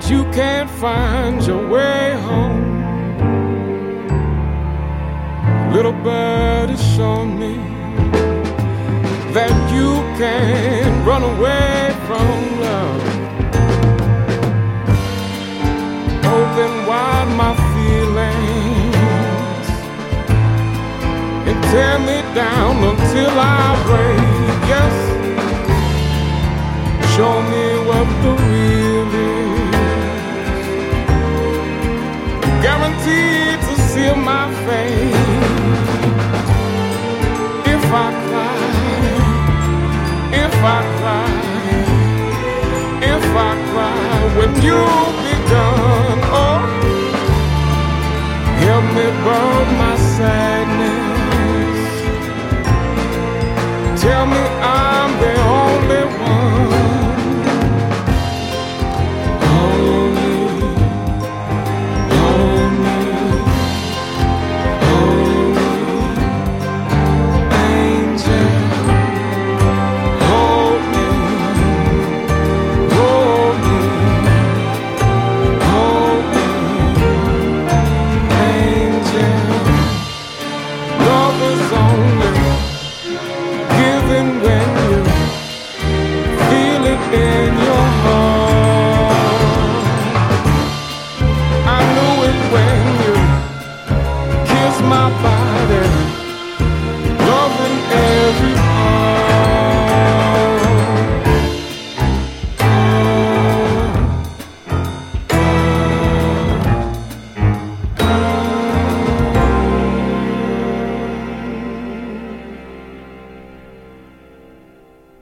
you can't find your way home. Little bird has shown me that you can't run away from love. Open wide my feelings and tear me down until I break. Yes, show me what the real is. Guaranteed to seal my fate. If I cry, if I cry, if I cry when you'll be done, oh, help me burn my sadness. Tell me